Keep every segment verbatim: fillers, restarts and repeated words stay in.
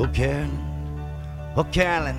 Oh, Carolyn, oh, Carolyn,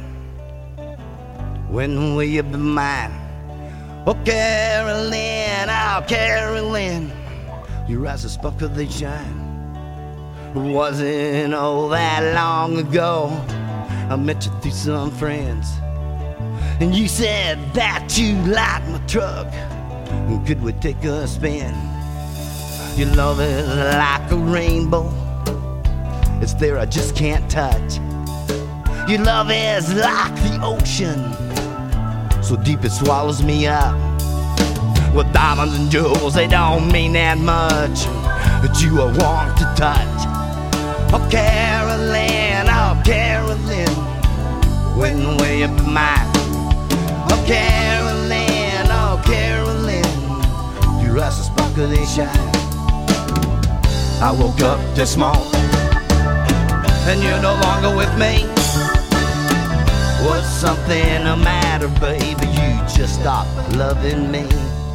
when will you be mine? Oh, Carolyn, oh, Carolyn, your eyes are sparkle, they shine. Wasn't all that long ago I met you through some friends, and you said that you liked my truck, and could we take a spin? Your love is like a rainbow, it's there, I just can't touch. Your love is like the ocean, so deep it swallows me up. Well, diamonds and jewels, they don't mean that much, but you are warm to touch. Oh, Carolyn, oh, Carolyn, when will you be mine? Oh, Carolyn, oh, Carolyn, your eyes are sparkle, they shine. I woke up this morning and you're no longer with me. Was something the matter, baby? You just stopped loving me.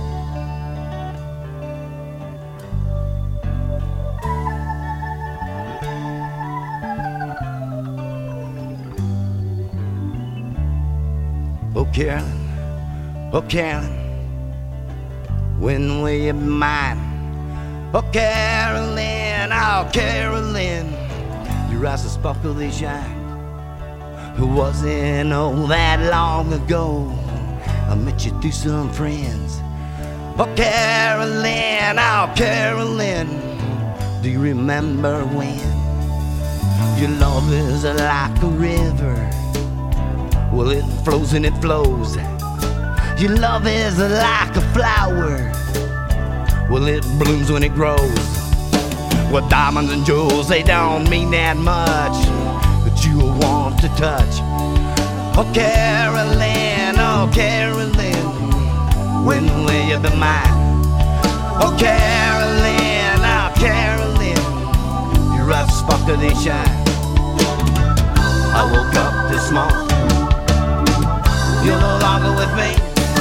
Oh, Carolyn, oh, Carolyn, when will you be mine? Oh, Carolyn, oh, Carolyn, your eyes are sparkle, they shine. It wasn't all that long ago I met you through some friends. Oh, Carolyn, oh, Carolyn, do you remember when? Your love is like a river, well, it flows and it flows. Your love is like a flower, well, it blooms when it grows. Well, diamonds and jewels, they don't mean that much, but you will want to touch. Oh, Carolyn, oh, Carolyn, when will you be mine? Oh, Carolyn, oh, Carolyn, your eyes sparkle, they shine. I woke up this morning, you're no longer with me.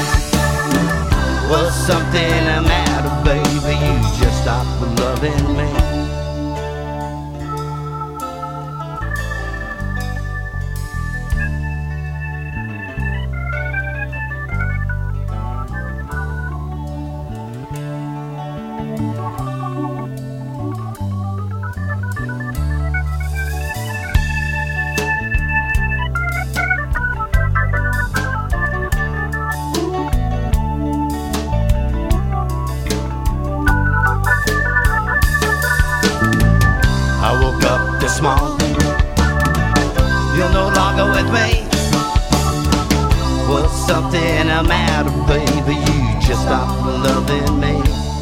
Was something the matter, baby? You just stopped loving me. I woke up this morning, you're no longer with me. Was something the matter, baby? You just stopped loving me.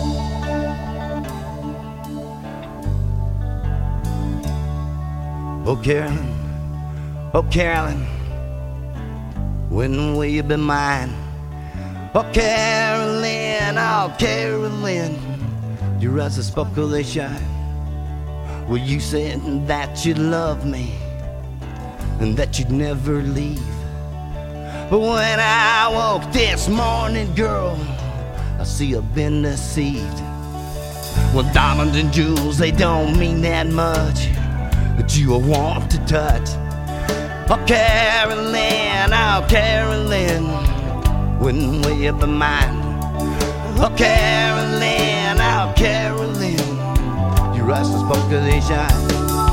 Oh, Carolyn, oh, Carolyn, when will you be mine? Oh, Carolyn, oh, Carolyn, your eyes are sparkle, they shine. Well, you said that you loved me and that you'd never leave. But when I woke this morning, girl, I see I've been deceived. Well, diamonds and jewels, they don't mean that much, but you are warm to touch. Oh, Carolyn, oh, Carolyn, when will you be mine? Oh, Carolyn, oh, Carolyn, your eyes are sparkle, they shine.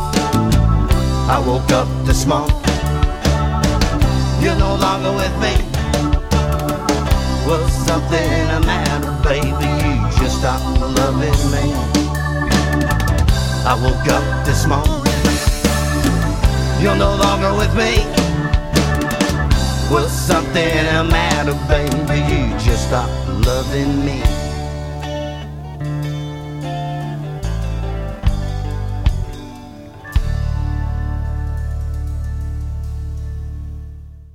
I woke up this morning, you're no longer with me. Was something the matter, baby? You just stopped loving me. I woke up this morning, you're no longer with me. Was something the matter, baby? You just stopped loving me.